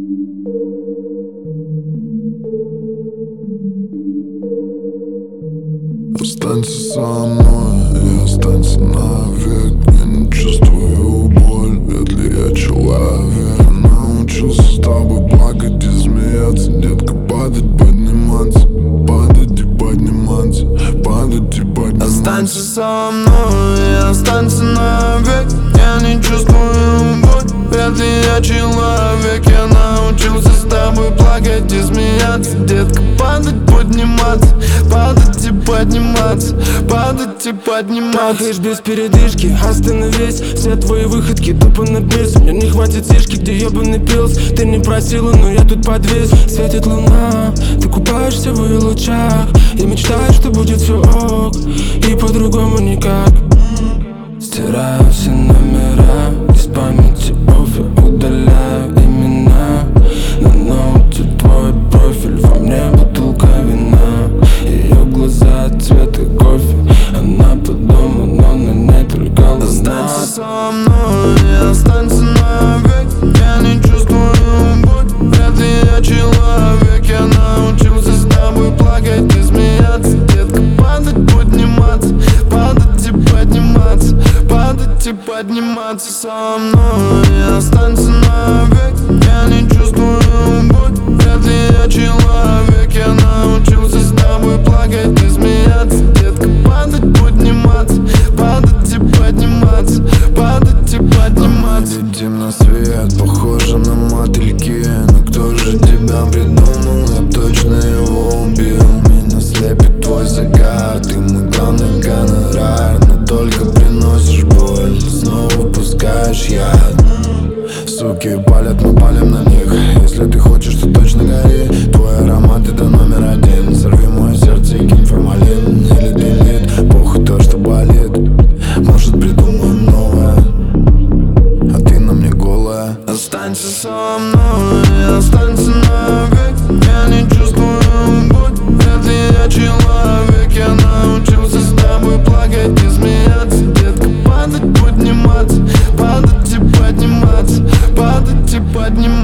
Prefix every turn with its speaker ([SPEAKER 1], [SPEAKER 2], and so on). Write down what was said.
[SPEAKER 1] Останься со мной и останься навек. Я не чувствую боль, вряд ли я человек. Научился с тобой плакать и смеяться. Детка, падать, подниматься, падать и подниматься, падать и подниматься.
[SPEAKER 2] Останься со мной и останься навек. Я не чувствую боль, вряд ли я человек. Я научился с тобой плакать и смеяться. Детка, падать, подниматься, падать и подниматься, падать и подниматься.
[SPEAKER 3] Падаешь без передышки, остановись. Все твои выходки тупо на бис. Мне не хватит сишки, где ебаный пилс. Ты не просила, но я тут подвис. Светит луна, ты купаешься в ее лучах. Я мечтаю, что будет все ок, и по-другому никак. Стираю все номера из памяти, офи, удаляю имена. На ноуте твой профиль, во мне бутылка вина. Ее глаза цвета кофе, она по дому, но на ней только луна.
[SPEAKER 2] Останься со мной и останься навек. Я не чувствую боль, вряд ли я человек. Я научился с тобой плакать и смеяться. Детка, падать, подниматься, падать и подниматься, падать и подниматься со мной и останься навек. Я не чувствую боль, вряд ли я человек. Я научился с тобой плакать и смеяться. Детка, падать, подниматься, падать и подниматься, падать и подниматься.
[SPEAKER 1] Мы летим на свет, похоже на мотыльки. Но кто же тебя придумал? Я точно его убил. Меня слепит твой загар, ты мой главный гонорар. Но только приносишь боль, снова впускаешь яд. Суки палят, мы палим на них. Если ты хочешь, то точно гори. Твой аромат это номер один. Сорви мое сердце и кинь формалин. Или делит, похуй то, что болит. Может придумаем новое, а ты на мне голая.
[SPEAKER 2] Останься со мной и останься навек. Я не чувствую боль, вряд ли я человек. Я научился с тобой плакать и смеяться. Детка, падать, подниматься, падать и подниматься, падать и подниматься.